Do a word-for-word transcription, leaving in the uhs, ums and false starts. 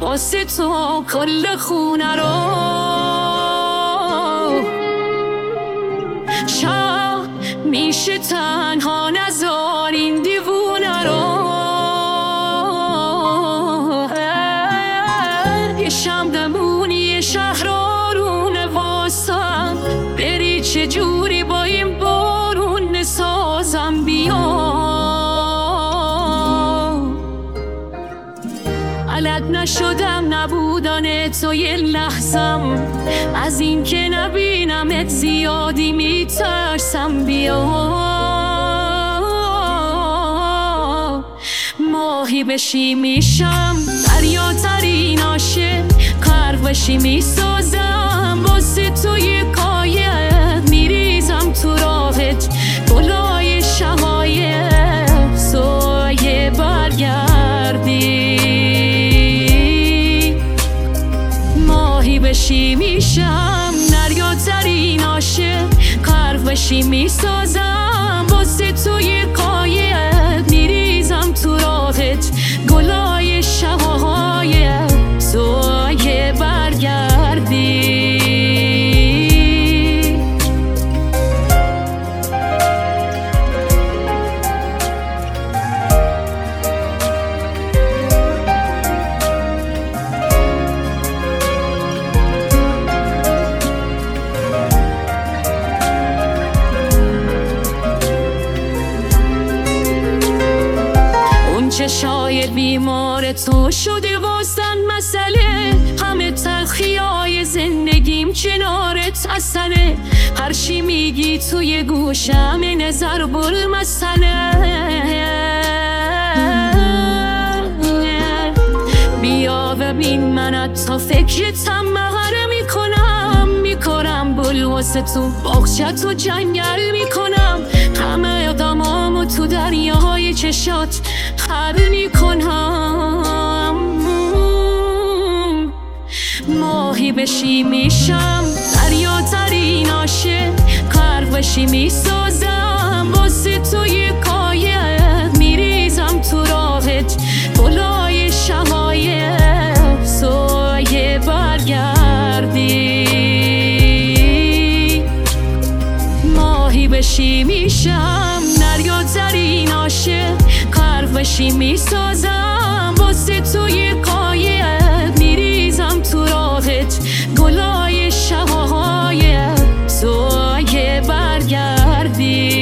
واسه تو کل خونه رو. شب میشه تنها نذار این دیوونه رو. یه شمدمونی شهر آرونه واسم، بری چجوری با این بارون نسازم بیا. علت نشدم نبودن تو یه لحظم، از این که نبینمت زیادی میترسم بیا. ماهی بشی میشم دریا ترین عاشق، غرق بشی میسازم واسه تو یه قایق، میریزم تو راهت گلای شقایق، سایه برگردی. ماهی بشی میشم دریا ترین عاشق، غرق بشی میسازم واسه تو یه قایق، میریزم تو راهت گلای شقایق، سایه برگردی. چه شاید بیمار تو شده واسن مسئله، همه تلخیای زندگیم کنارت اصله، هر چی میگی توی گوشم نظر بل مسئله. بیا ببین من تا فکرتم مهره میکنم، میکنم بل واسه تو باغچه تو جنگل میکنم، همه آدمامو تو دریاهای چشات حل میکنم. ماهی بشی میشم دریا ترین عاشق، غرق بشی میسازم واسه تو یه قایق، میریزم تو راهت گلای شقایق، سایه برگردی. ماهی بشی میشم دریا ترین عاشق، غرق بشی میسازم واسه تو یه قایق، میریزم تو راهت گلای شقایق، سایه برگردی.